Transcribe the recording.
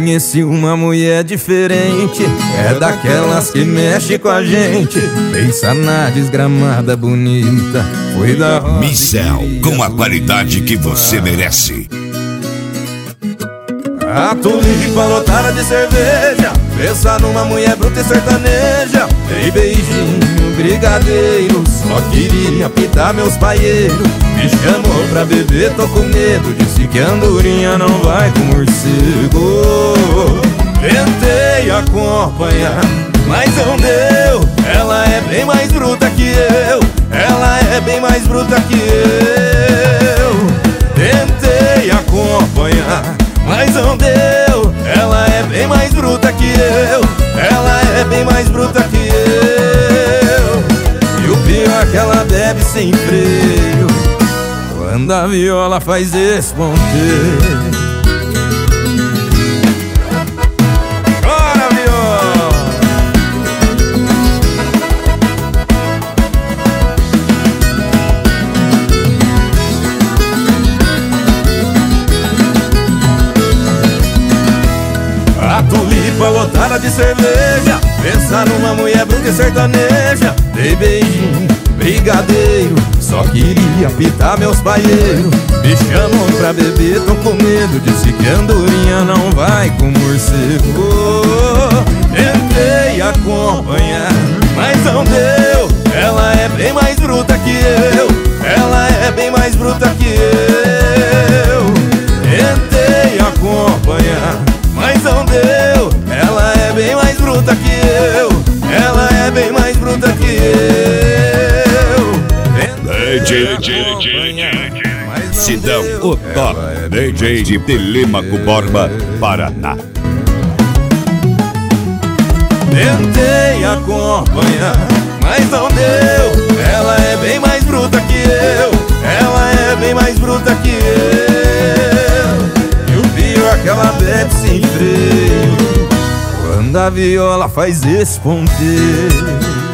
Conheci uma mulher diferente, é daquelas que mexe com a gente. Pensa na desgramada bonita, foi da roda. Micel, com a qualidade que você merece. A tulipa lotada de cerveja, pensa numa mulher bruta e sertaneja. Dei beijinho, brigadeiro, só queria pitar meus paieiros. Me chamou pra beber, tô com medo, disse que andorinha não vai com morcego. Tentei acompanhar, mas não deu. Ela é bem mais bruta que eu, ela é bem mais bruta que eu. Tentei acompanhar, mas não deu. Ela é bem mais bruta que eu, ela é bem mais bruta que eu. E o pior é que ela bebe sem freio, quando a viola faz esse ponteio. Chora, viola! A tulipa lotada de cerveja, pensa numa mulher bruta e sertaneja. Dei beijinho, brigadeiro, só queria pitar meus paieiros. Me chamou pra beber, tô com medo, disse que andorinha não vai com morcego. Tentei acompanhar, mas não deu. Ela é bem mais bruta que eu, ela é bem mais bruta que eu. Tentei acompanhar, mas não deu. Ela é bem mais bruta que eu, ela é bem mais bruta que eu. Sidão, o top DJ de Telêmaco Borba, Paraná. Tentei acompanhar, mas não deu. Ela é bem mais bruta que eu, ela é bem mais bruta que eu. E o pior é que ela bebe sem freio, quando a viola faz esse ponteio.